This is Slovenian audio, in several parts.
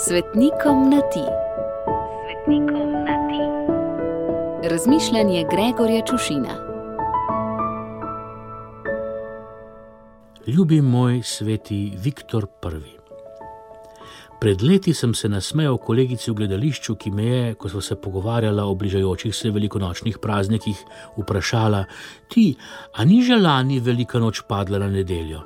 Svetnikom na ti. Svetnikom na ti. Razmišljanje Gregorja Čušina. Ljubi moj sveti Viktor I. Pred leti sem se nasmejal kolegici v gledališču, ki me je, ko sva se pogovarjala o bližajočih se velikonočnih praznikih, vprašala: "Ti, a ni že lani velika noč padla na nedeljo?"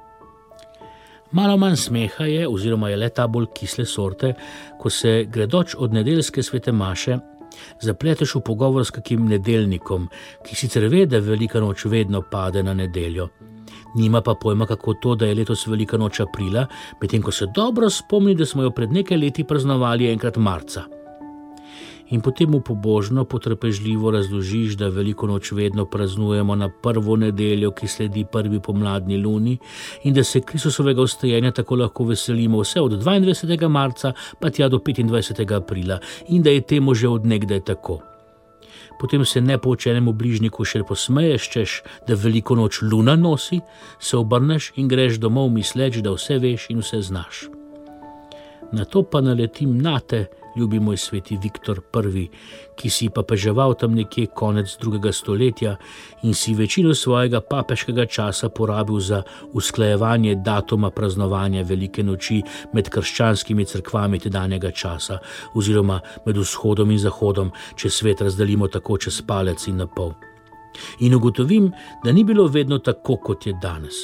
Malo manj smeha je, oziroma je le ta bolj kisle sorte, ko se, gredoč od nedeljske svete maše, zapleteš v pogovor s kakim nedeljnikom, ki sicer ve, da velika noč vedno pade na nedeljo. Nima pa pojma, kako to, da je letos velika noč aprila, medtem ko se dobro spomni, da smo jo pred nekaj leti praznovali enkrat marca. In potem mu pobožno, potrpežljivo razložiš, da veliko noč vedno praznujemo na prvo nedeljo, ki sledi prvi pomladni luni, in da se Kristusovega vstajenja tako lahko veselimo vse od 22. marca pa tja do 25. aprila in da je temu že od nekdaj tako. Potem se nepoučenemu bližnjiku še posmeješ, češ, da veliko noč luna nosi, se obrneš in greš domov misleč, da vse veš in vse znaš. Nato pa naletim nate, ljubi moj sveti Viktor I, ki si papeževal tam nekje konec 2. stoletja in si večino svojega papeškega časa porabil za usklajevanje datuma praznovanja velike noči med krščanskimi cerkvami tedanjega časa, oziroma med vzhodom in zahodom, če svet razdelimo tako čez palec in na pol. In ugotovim, da ni bilo vedno tako, kot je danes.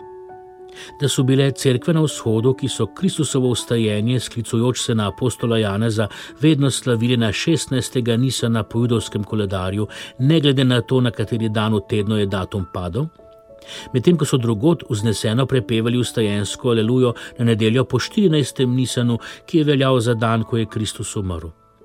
Da so bile cerkve na vzhodu, ki so Kristusovo vstajenje, sklicujoč se na apostola Janeza, vedno slavili na 16. Nisana po judovskem koledarju, ne glede na to, na kateri dan v tednu je datum padel, medtem ko so drugod vzneseno prepevali vstajensko alelujo na nedeljo po 14. Nisanu, ki je veljal za dan, ko je Kristus umrl.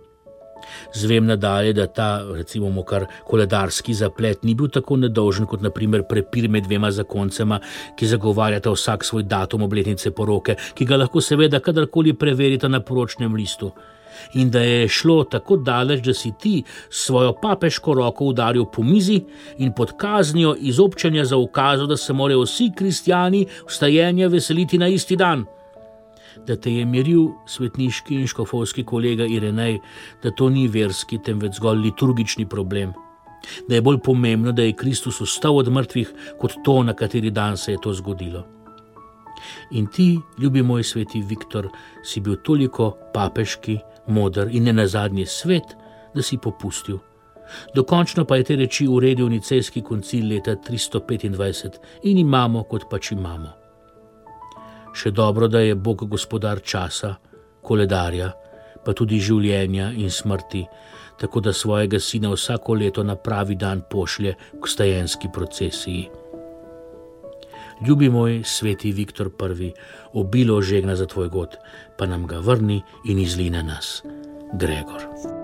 Zvem nadalje, da ta, recimo kar koledarski zaplet ni bil tako nedolžen kot na primer prepir med dvema zakoncema, ki zagovarjata vsak svoj datum obletnice poroke, ki ga lahko seveda kadarkoli preverita na poročnem listu. In da je šlo tako daleč, da si ti svojo papeško roko udaril po mizi in pod kaznijo izobčenja za ukazal, da se morajo vsi kristjani vstajenja veseliti na isti dan. Da te je miril svetniški in škofovski kolega Irenej, da to ni verski, temveč zgolj liturgični problem. Da je bolj pomembno, da je Kristus vstal od mrtvih, kot to, na kateri dan se je to zgodilo. In ti, ljubi moj sveti Viktor, si bil toliko papeški, moder in nenazadnje svet, da si popustil. Dokončno pa je te reči uredil nicejski koncil leta 325 in imamo, kot pač imamo. Še dobro, da je Bog gospodar časa, koledarja, pa tudi življenja in smrti, tako da svojega sina vsako leto na pravi dan pošlje k vstajenski procesiji. Ljubi moj sveti Viktor I, obilo žegna za tvoj god, pa nam ga vrni in izli na nas. Gregor.